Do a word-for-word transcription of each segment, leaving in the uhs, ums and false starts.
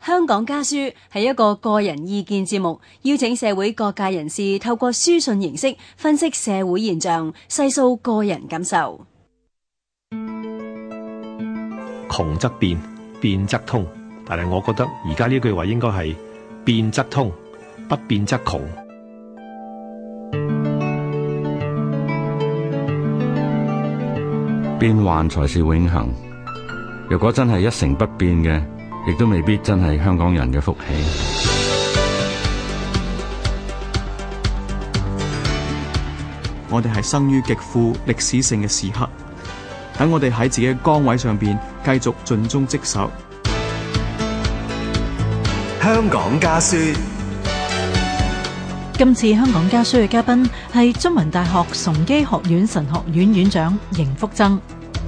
香港家書係一個個人意見節目，邀請社會各界人士透過書信形式分析社會現象，細數個人感受。 窮則變，變則通，但係我覺得而家呢句話應該係變則通，不變則窮。 變幻才是永恆，如果真係一成不變嘅，亦都未必真係香港人嘅福氣。 我哋係生於極富歷史性嘅時刻，等我哋喺自己嘅崗位上邊繼續盡忠職守。 香港家書。 今次香港家書嘅嘉賓係中文大學崇基學院神學院院長邢福增。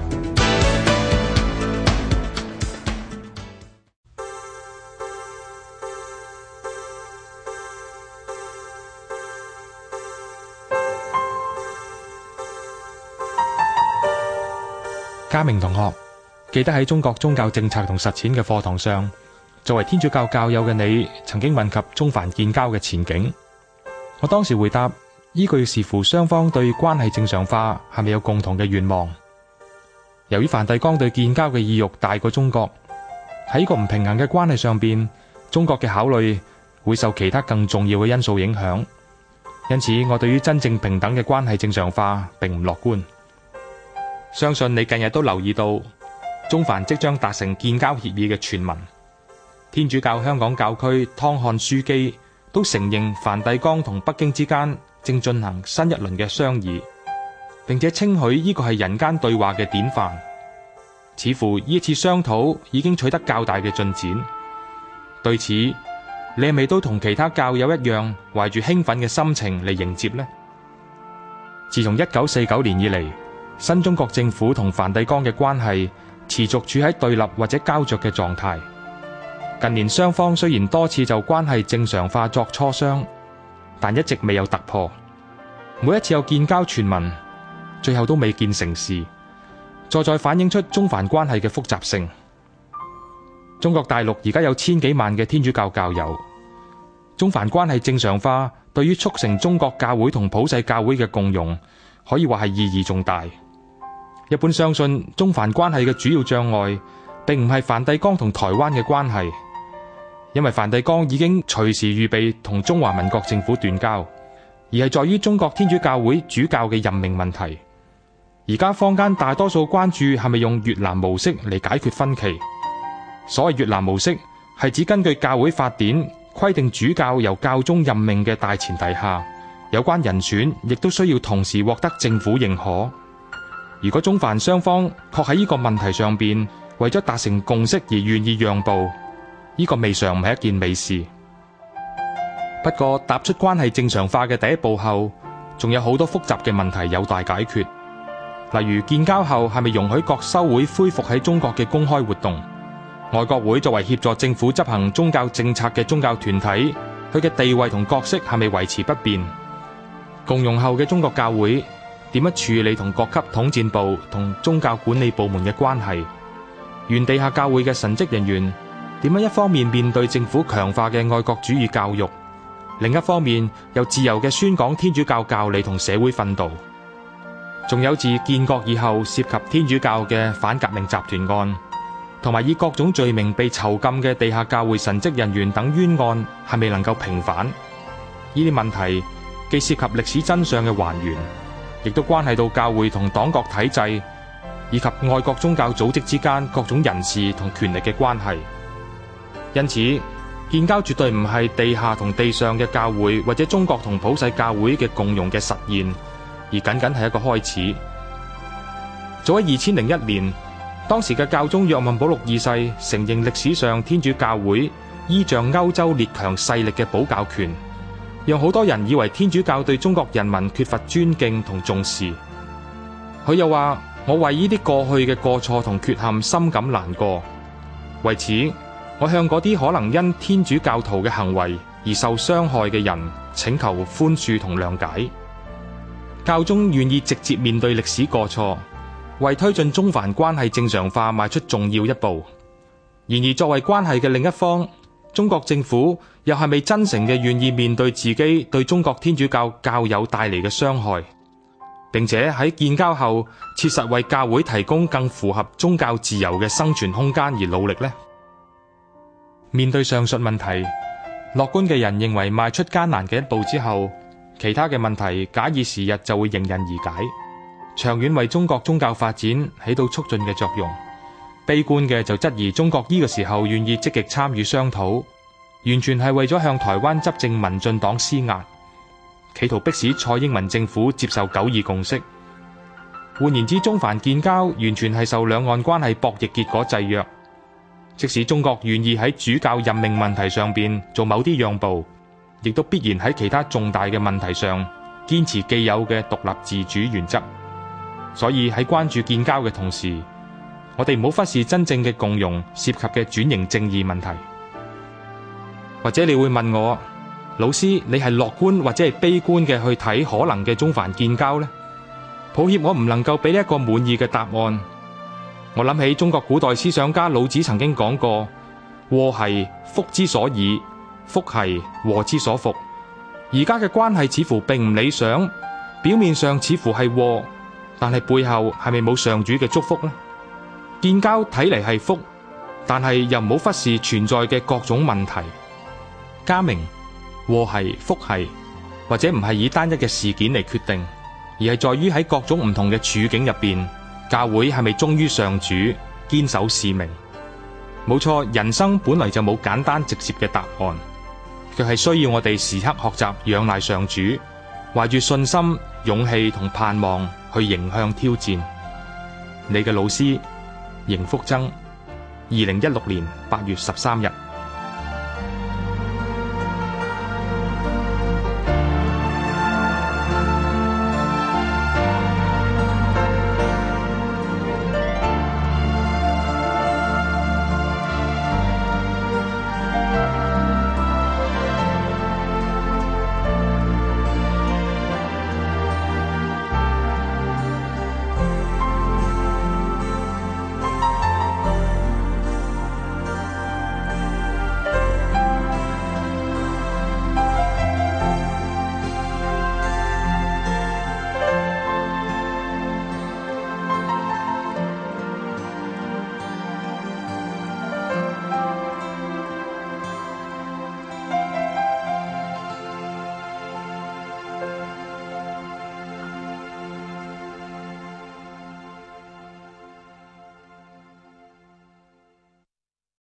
嘉明同學，記得喺中國宗教政策同實踐嘅課堂上，作為天主教教友嘅你，曾經問及中梵建交嘅前景。我當時回答，依據視乎雙方對關係正常化係咪有共同嘅願望。由於梵蒂岡對建交嘅意欲大過中國，喺個唔平衡嘅關係上邊，中國嘅考慮會受其他更重要嘅因素影響。因此，我對於真正平等嘅關係正常化並唔樂觀。相信你近日都留意到，中梵即將達成建交協議嘅傳聞。天主教香港教區湯漢樞機都承認梵蒂岡同北京之間正進行新一輪嘅商議，並且稱許呢個係人間對話嘅典範。似乎呢一次商討已經取得較大嘅進展。對此，你係咪都同其他教友一樣，懷住興奮嘅心情嚟迎接呢？自從一九四九年以嚟，新中國政府同梵蒂岡嘅關係持續處喺對立或者膠着嘅狀態。近年雙方雖然多次就關係正常化作磋商，但一直未有突破。每一次有建交傳聞，最後都未見成事，再再反映出中梵關係嘅複雜性。中國大陸而家有千幾萬嘅天主教教友，中梵關係正常化對於促成中國教會同普世教會嘅共融，可以話係意義重大。一般相信中梵關係嘅主要障礙，並唔係梵蒂岡同台灣嘅關係，因為梵蒂岡已經隨時預備同中華民國政府斷交，而係在於中國天主教會主教嘅任命問題。而家坊間大多數關注係咪用越南模式嚟解決分歧。所謂越南模式，係指根據教會法典規定主教由教宗任命嘅大前提下，有關人選亦都需要同時獲得政府認可。如果中梵雙方確喺呢個問題上邊為咗達成共識而願意讓步，呢個未嘗唔係一件美事。不過踏出關係正常化嘅第一步後，仲有好多複雜嘅問題有待解決。例如建交後係咪容許各修會恢復喺中國嘅公開活動？外國會作為協助政府執行宗教政策嘅宗教團體，佢嘅地位同角色係咪維持不變？共融後嘅中國教會點樣處理同各級統戰部同宗教管理部門嘅關係？原地下教會嘅神職人員點樣一方面面對政府強化嘅愛國主義教育，另一方面又自由嘅宣講天主教教理同社會訓導？仲有自建國以後涉及天主教嘅反革命集團案，同埋以各種罪名被囚禁嘅地下教會神職人員等冤案，係咪能夠平反？呢啲問題既涉及歷史真相嘅還原，亦都關係到教會同黨國體制以及外國宗教組織之間各種人事同權力嘅關係。因此，建交絕對唔係地下同地上嘅教會或者中國同普世教會嘅共融嘅實現，而僅僅係一個開始。早喺二千零一年，當時嘅教宗若望保祿二世承認歷史上天主教會依仗歐洲列強勢力嘅保教權，讓好多人以為天主教對中國人民缺乏尊敬同重視。佢又話：我為呢啲過去嘅過錯同缺陷深感難過，為此我向嗰啲可能因天主教徒嘅行為而受傷害嘅人請求寬恕同諒解。教宗願意直接面對歷史過錯，為推進中梵關係正常化邁出重要一步。然而作為關係嘅另一方， 中國政府又係咪真誠嘅願意面對自己對中國天主教教友帶嚟嘅傷害，並且喺建交後切實為教會提供更符合宗教自由嘅生存空間而努力呢？面對上述問題，樂觀嘅人認為邁出艱難嘅一步之後，其他嘅問題假以時日就會迎刃而解，長遠為中國宗教發展起到促進嘅作用。悲觀嘅就質疑中國呢個時候願意積極參與商討，完全係為咗向台灣執政民進黨施壓，企圖迫使蔡英文政府接受九二共識。換言之，中梵建交完全係受兩岸關係博弈結果制約。即使中國願意喺主教任命問題上邊做某啲讓步，亦都必然喺其他重大嘅問題上堅持既有嘅獨立自主原則。所以喺關注建交嘅同時，我哋唔好忽視真正嘅共融涉及嘅轉型正義問題。或者你會問我，老師，你係樂觀或者係悲觀嘅去睇可能嘅中梵建交呢？抱歉，我唔能夠俾一個滿意嘅答案。我諗起中國古代思想家老子曾經講過：禍係福之所以，福係禍之所伏。而家嘅關係似乎並唔理想，表面上似乎係禍，但係背後係咪冇上主嘅祝福呢？建交睇嚟係福，但係又唔好忽視存在嘅各種問題。嘉明，禍係福係，或者唔係以單一嘅事件嚟決定，而係在於喺各種唔同嘅處境入邊，教會係咪忠於上主，堅守使命？冇錯，人生本來就冇簡單直接嘅答案，卻係需要我哋時刻學習仰賴上主，懷住信心、勇氣同盼望去迎向挑戰。你嘅老師邢福增，二零一六年八月十三日。